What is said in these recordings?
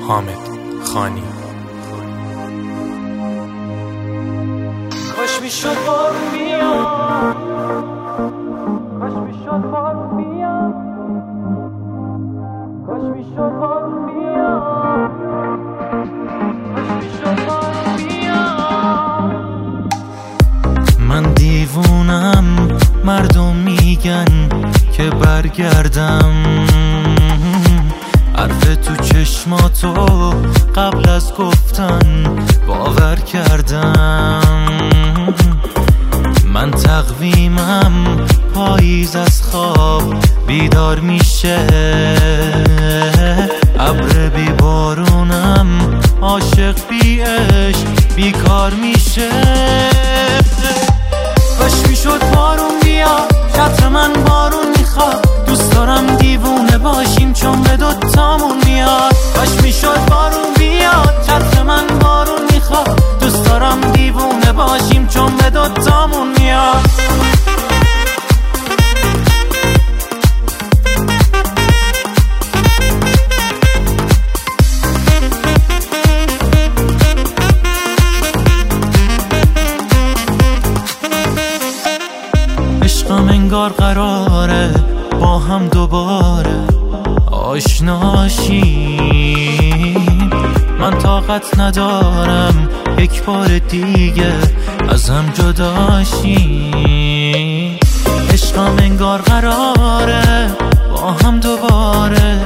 حامد خانی. کاش میشد بارون بیاد، کاش میشد بارون بیاد، کاش میشد بارون بیاد، کاش میشد بارون بیاد. من دیوونم، مردم میگن که برگردم، حرف تو چشماتو قبل از گفتن باور کردم. من تقویمم پاییز از خواب بیدار میشه، ابر بی بارونم عاشق بی عشق بیکار میشه. کاش میشد بارون بیاد، شطر من بارون میخواد، دوست دارم دیوونه باشیم چون به دوتامون میاد. کاش میشد بارون بیاد، شطر من بارون میخواد، دوست دارم دیوونه باشیم چون به دوتامون میاد. عشقم انگار قراره با هم دوباره آشناشیم، من طاقت ندارم یک بار دیگه از هم جداشیم. عشقم انگار قراره با هم دوباره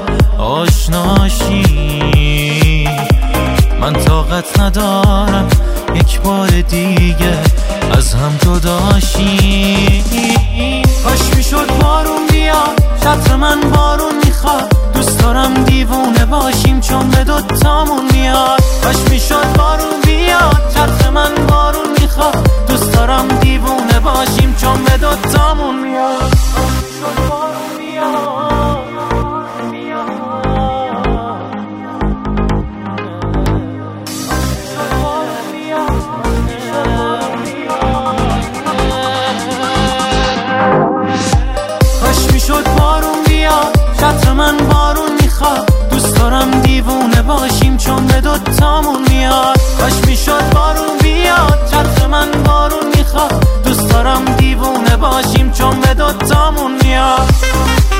آشناشیم، من طاقت ندارم یک بار دیگه از هم جداشیم. کاش میشد بارون بیاد، شطر من بارون میخواد، دوست دارم دیوونه باشیم چون به دوتامون میاد. کاش میشد بارون بیاد، شطر من بارون میخواد، دوست دارم دیوونه باشیم چون به دوتامون میاد. شطر من بارون میخواد، دوست دارم دیوونه باشیم چون به دوتامون میاد. کاش میشد بارون بیاد، شطر من بارون میخواد، دوست دارم دیوونه باشیم چون به دوتامون میاد.